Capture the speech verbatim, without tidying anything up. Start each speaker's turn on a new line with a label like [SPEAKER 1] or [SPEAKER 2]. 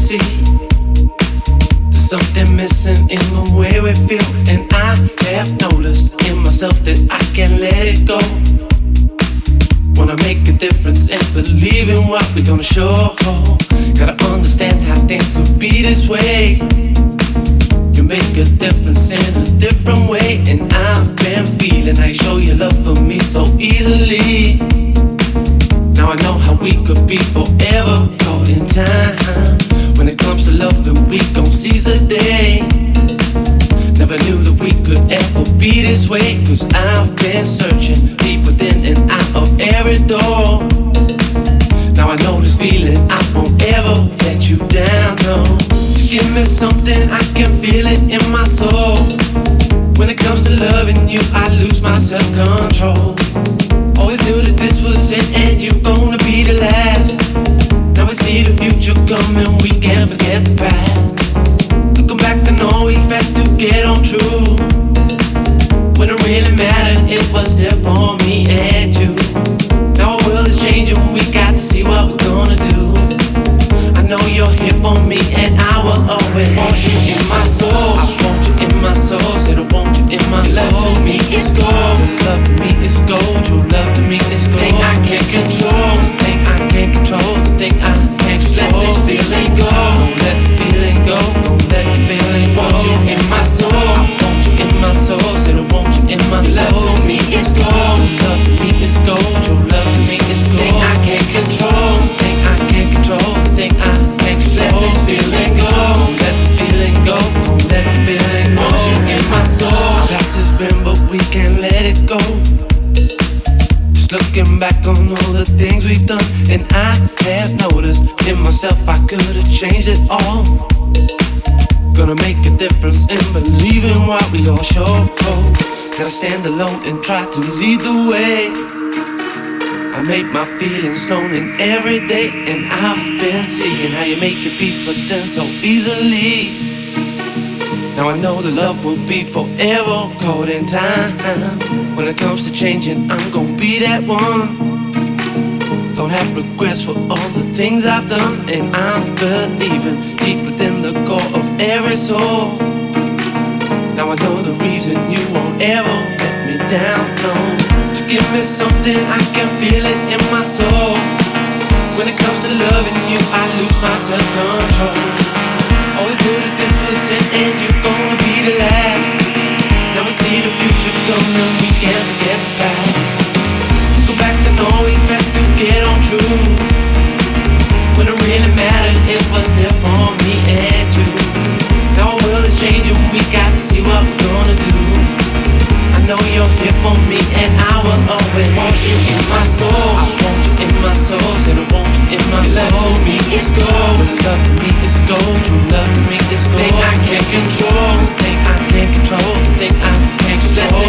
[SPEAKER 1] see there's something missing in the way we feel, and I have noticed in myself that I can't let it go. Wanna make a difference and believe in what we're gonna show. Gotta understand how things could be this way. You make a difference in a different way, and I've been feeling how you show your love for me so easily. Now I know how we could be forever caught in time. When it comes to loving, we gon' seize the day. Never knew that we could ever be this way, cause I've been searching deep within and out of every door. Now I know this feeling, I won't ever let you down, no. So give me something, I can feel it in my soul. When it comes to loving you, I lose my self-control. Always knew that this was it and you gonna be the last. Now we see the future coming, we can't forget the past. Looking back, I know we had to get on true. When it really mattered, it was there for me and you. Now our world is changing, we got to see what we're gonna do. I know you're here for me and I will always want you in my soul. I want you in my soul, said I want you in my soul. Love to me is gold, love to me is gold. True love to me is gold. Thing I can't control, this thing I can't control, the thing I can't control. Let this feeling go, don't let the feeling go, don't let the feeling go. Want you in my soul, I want you in my soul, said I want you in my soul. Love to me is gold, love to me is gold. True love to me is gold. Thing I can't control, this thing I can't control, the thing I can't control. Let this feeling go, don't let the feeling go, don't let the feeling go. Want you in my soul. Our past has been, but we can't let it go. Just looking back on all the things we've done, and I have noticed in myself I could've changed it all. Gonna make a difference and believe in what we all show. Gotta stand alone and try to lead the way. I make my feelings known in every day, and I've been seeing how you make your peace with them so easily. Now I know the love will be forever caught in time. When it comes to changing, I'm gonna be that one. Don't have regrets for all the things I've done, and I'm believing deep within the core of every soul. Now I know the reason you won't ever let me down, no. To give me something, I can feel it in my soul. When it comes to loving you, I lose my self-control. Always knew that this was it and you're gonna be the last. Now we see the future coming, we can't forget the past. Go back to know we had to get on true. When it really mattered, it was there for me and you. Now our world is changing, we got to see what we're gonna do. I know you're here for me and I will always want you in my soul. I want you in my soul, said I want you in my soul. Love to me is gold, love to me is gold. True love to me is gold. Thing I can't control, this thing I can't control, the thing I can't control. Let